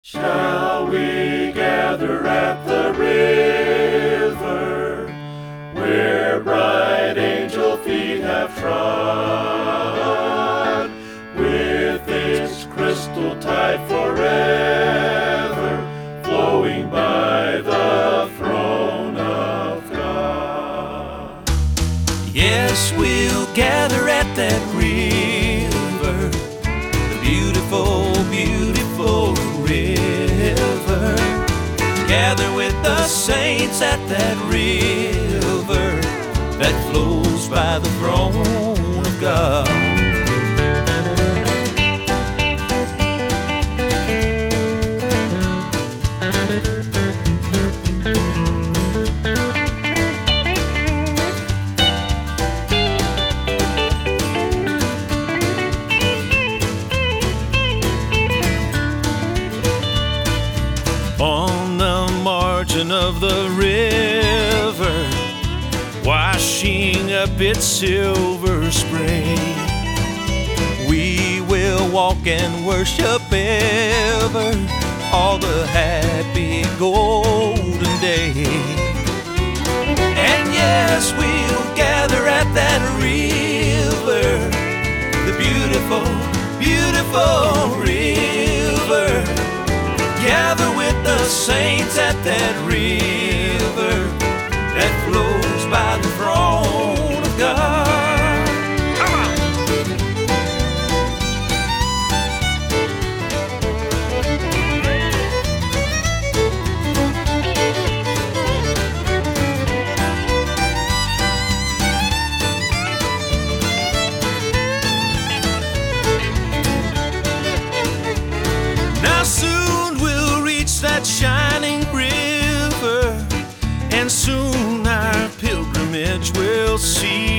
Shall we gather at the river, where bright angel feet have trod, with its crystal tide forever flowing by the throne of God? Yes, we'll gather at that river, the beautiful, beautiful river. Gather with the saints at that river that flows by the throne of God. On the margin of the river, washing up its silver spray, we will walk and worship ever all the happy golden day. And yes, we'll gather at that river, the beautiful, beautiful river. Gather with the saints at that river that flows by the throne of God. Come on. Now soon we'll reach that shining river, and soon our pilgrimage will cease.